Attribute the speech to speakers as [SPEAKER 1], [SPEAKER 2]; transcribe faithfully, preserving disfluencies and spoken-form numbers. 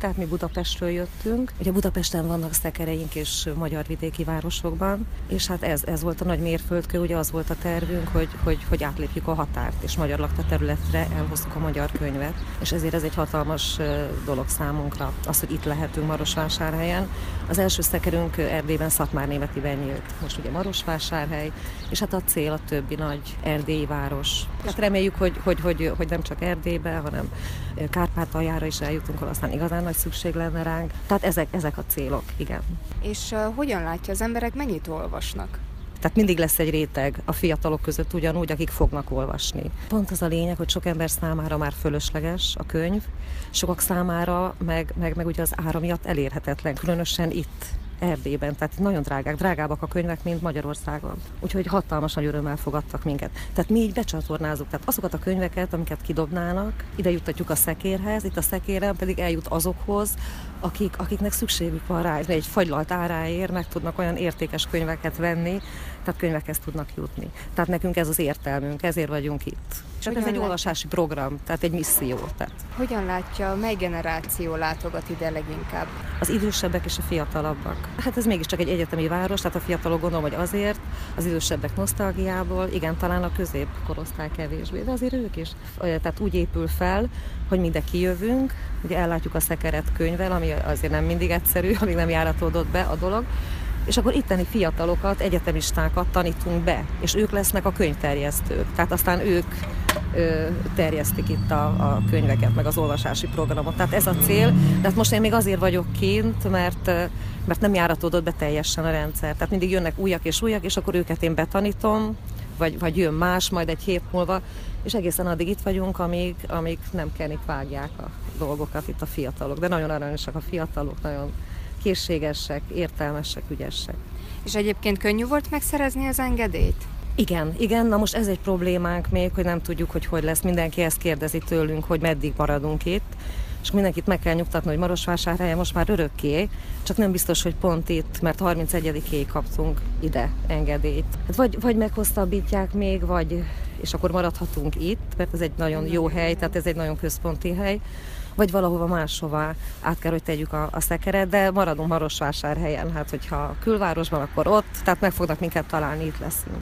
[SPEAKER 1] tehát mi Budapestről jöttünk. Ugye Budapesten vannak szekereink és magyar vidéki városokban, és hát ez, ez volt a nagy mérföldkő, ugye az volt a tervünk, hogy, hogy, hogy átlépjük a határt, és magyar lakta területre elhoztuk a magyar könyvet, és ezért ez egy hatalmas dolog számunkra, az, hogy itt lehetünk Marosvásárhelyen. Az első szekerünk Erdélyben Szatmárnémetiben nyílt, most ugye Marosvásárhely, és hát a cél a többi nagy erdélyi város. Hát reméljük, hogy, hogy, hogy, hogy nem csak Erdélybe, hanem Kárpátaljára is eljutunk, ahol aztán igazán nagy szükség lenne ránk. Tehát ezek, ezek a célok, igen.
[SPEAKER 2] És uh, hogyan látja az emberek, mennyit olvasnak?
[SPEAKER 1] Tehát mindig lesz egy réteg a fiatalok között ugyanúgy, akik fognak olvasni. Pont az a lényeg, hogy sok ember számára már fölösleges a könyv, sokak számára meg, meg, meg ugye az ára miatt elérhetetlen, különösen itt Erdélyben, tehát nagyon drágák, drágábbak a könyvek, mint Magyarországon. Úgyhogy hatalmas nagy örömmel fogadtak minket. Tehát mi így becsatornázunk, tehát azokat a könyveket, amiket kidobnának, ide juttatjuk a szekérhez, itt a szekéren pedig eljut azokhoz, akik, akiknek szükségük van rá, egy fagylalt áráért meg tudnak olyan értékes könyveket venni, tehát könyvekhez tudnak jutni. Tehát nekünk ez az értelmünk, ezért vagyunk itt. Tehát ez egy olvasási program, tehát egy misszió. Tehát.
[SPEAKER 2] Hogyan látja, mely generáció látogat ide leginkább?
[SPEAKER 1] Az idősebbek és a fiatalabbak. Hát ez mégiscsak egy egyetemi város, tehát a fiatalok gondolom, hogy azért, az idősebbek nosztalgiából, igen, talán a középkorosztály kevésbé, de azért ők is. Tehát úgy épül fel, hogy minden kijövünk, ugye ellátjuk a szekeret könyvvel, ami azért nem mindig egyszerű, amíg nem járatódott be a dolog, és akkor itteni fiatalokat, egyetemistákat tanítunk be, és ők lesznek a könyvterjesztők. Tehát aztán ők ö, terjesztik itt a, a könyveket, meg az olvasási programot. Tehát ez a cél, de hát most én még azért vagyok kint, mert, mert nem járatódott be teljesen a rendszer. Tehát mindig jönnek újak és újak, és akkor őket én betanítom, vagy, vagy jön más, majd egy hét múlva, és egészen addig itt vagyunk, amíg, amíg nem kenik, vágják a dolgokat itt a fiatalok. De nagyon aranyosak a fiatalok, nagyon készségesek, értelmesek, ügyesek.
[SPEAKER 2] És egyébként könnyű volt megszerezni az engedélyt?
[SPEAKER 1] Igen, igen, na most ez egy problémánk még, hogy nem tudjuk, hogy hogy lesz. Mindenki ezt kérdezi tőlünk, hogy meddig maradunk itt, és mindenkit meg kell nyugtatni, hogy Marosvásárhelyen most már örökké, csak nem biztos, hogy pont itt, mert harmincegyedikéig kaptunk ide engedélyt. Hát vagy, vagy meghosszabbítják még, vagy, és akkor maradhatunk itt, mert ez egy nagyon jó hely, tehát ez egy nagyon központi hely, vagy valahova máshová át kell, hogy tegyük a, a szekeret, de maradunk Marosvásárhelyen, hát hogyha külvárosban, akkor ott, tehát meg fognak minket találni, itt leszünk.